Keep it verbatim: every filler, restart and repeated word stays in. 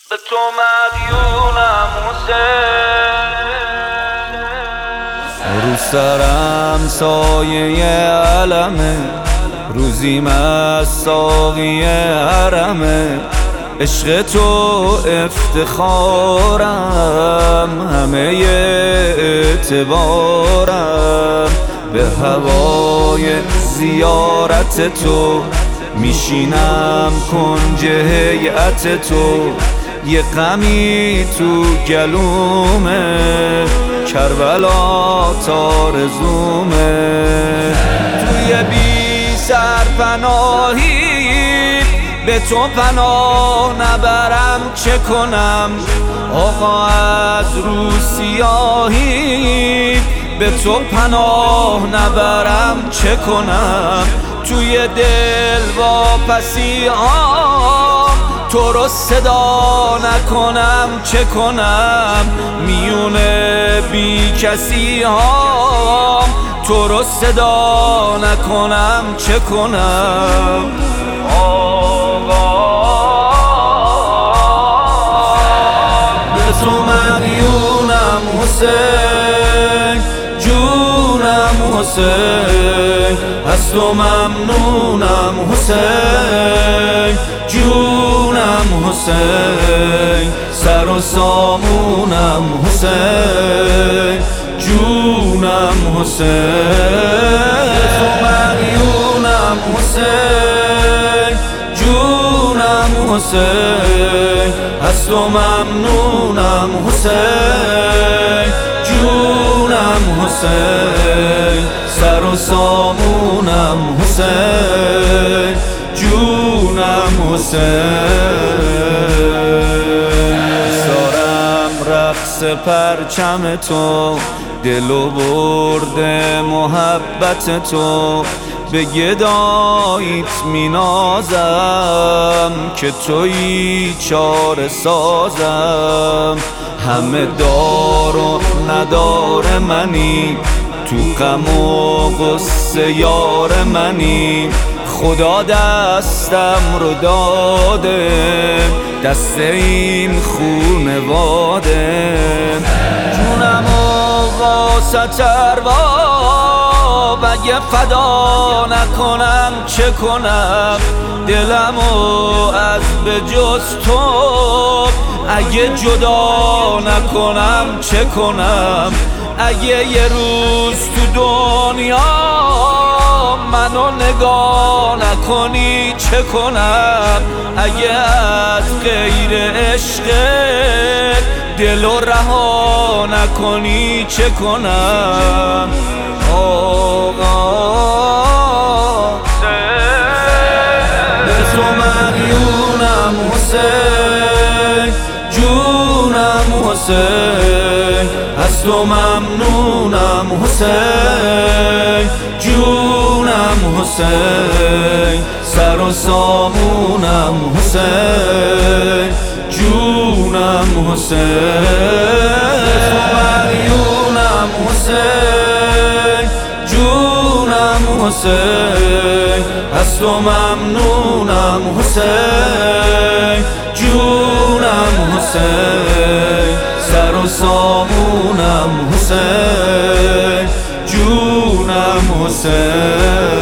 به تو مدیونم حسین، رو سرم سایه علمه، روزیم از ساقی حرمه. عشق تو افتخارم، همه اعتبارم. به هوای زیارت تو میشینم کنج هیئت تو. یه غمی تو گلومه، کربلا تارزومه. توی بی سرپناهی به تو پناه نبرم چه کنم؟ آقا از رو سیاهی به تو پناه نبرم چه کنم؟ توی دل واپسی ها تو رو صدا نکنم چه کنم؟ میونه بی کسی ها تو رو صدا نکنم چه کنم؟ به تو مدیونم حسین، جونم حسین. از تو ممنونم حسین، جونم حسین. سر و سامونم حسین، جونم حسین. به تو مدیونم حسین، جونم حسین. از تو ممنونم حسین، جونم حسین. سر و سامونم حسین، جونم حسین. سارم رقص پرچم تو، دلو برده محبت تو. به گداییت مینازم که تویی چاره سازم. همه دار و ندار منی، تو غم و غصه یار منی. خدا دستم رو داده، دست این خونواده. جونم و واسه ارباب اگه فدا نکنم چه کنم؟ دلمو از به جز تو اگه جدا نکنم چه کنم؟ اگه یه روز تو دنیا منو نگاه نکنی چه کنم؟ اگه از غیر عشقت دلو رها نکنی چه کنم؟ آقا به تو مدیونم حسین، جونم حسین. از تو ممنونم حسین، جونم حسین. سر و سامونم حسین، جونم حسین. به تو مدیونم حسین، جونم حسین. از تو ممنونم حسین، جونم حسین. سر و سامونم حسین، جونم حسین.